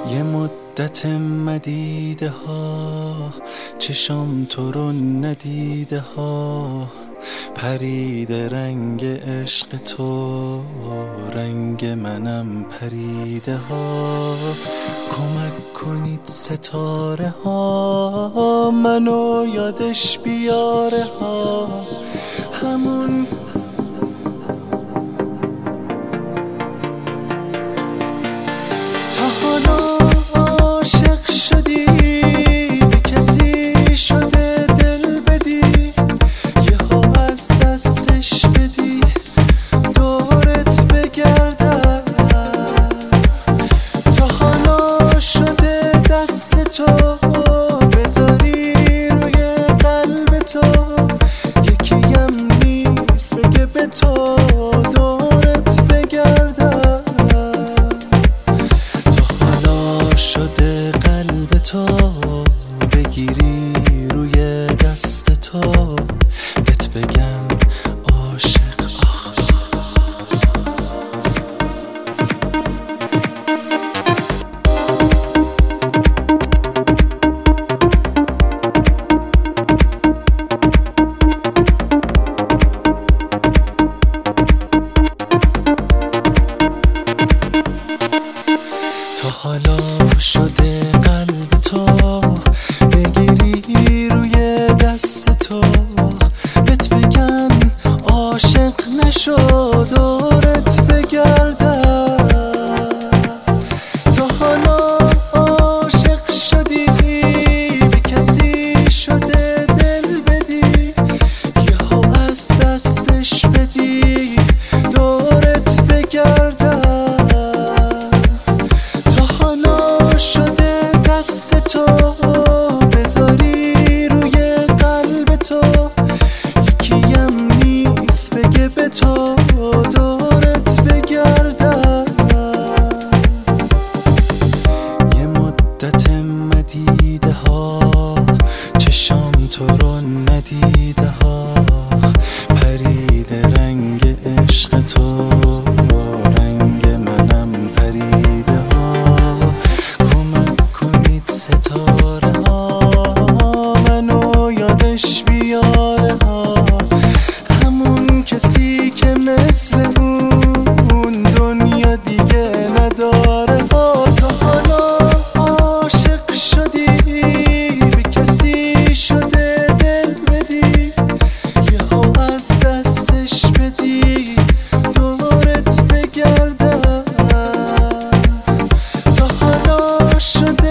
یه مدت مدیده ها چشام تو رو ندیده ها، پریده رنگ عشق تو، رنگ منم پریده ها. کمک کنید ستاره ها منو یادش بیاره ها، همون تا حالا عاشق شدی به کسی شده دل بدی، یهو از دستش بدی دورت بگردم. تا حالا شده دست تو بذاری روی قلب تو، یکیم نیست بگه به تو دورت بگردم. شده قلب تو بگیری روی دست تو، بهت بگم عاشق. تا حالا شده قلب تو بگیری روی دست تو، بهت بگم عاشق نشو دورت بگردم. تا حالا عاشق شدی به کسی شده دل بدی، یهو از دستش بدی دورت بگردم. شده دست تو بذاری روی قلب تو، یکیم نیست بگه به تو دورت بگردم. یه مدت مدیده ها چشام تو رو ندیده ها، پریده رنگ عشق تو، رنگ منم پریده ها. ستاره ها منو یادش بیاره ها، همون کسی که مثل اون دنیا دیگه نداره ها. تا حالا عاشق شدی به کسی شده دل بدی، یهو از دستش بدی دورت بگردم. تا حالا شده